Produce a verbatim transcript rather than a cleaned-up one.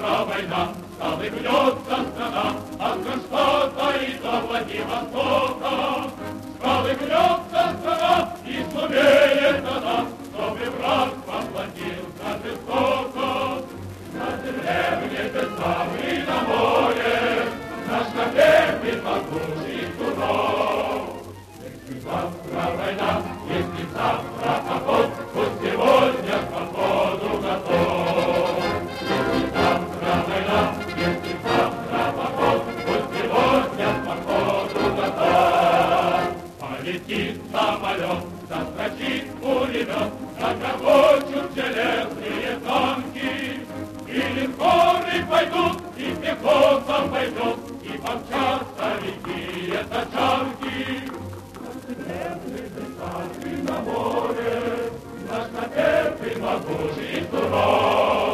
Кончится война, колыхнется страна, от Кронштадта и до Владивостока. Колыхнется страна, и сумеет она, чтобы враг поплатился жестоко. На земле, в небесах и на море наш победный могучий суров. Если завтра война, если завтра поход, пусть сегодня к походу готов. Если завтра война, если завтра поход, пусть сегодня к походу готов. Полетит самолет, застрочит пулемет, загрохочут железные танки. И линкоры пойдут, и пехота пойдет, и помчатся лихие тачанки. На море наш победный могучий суров.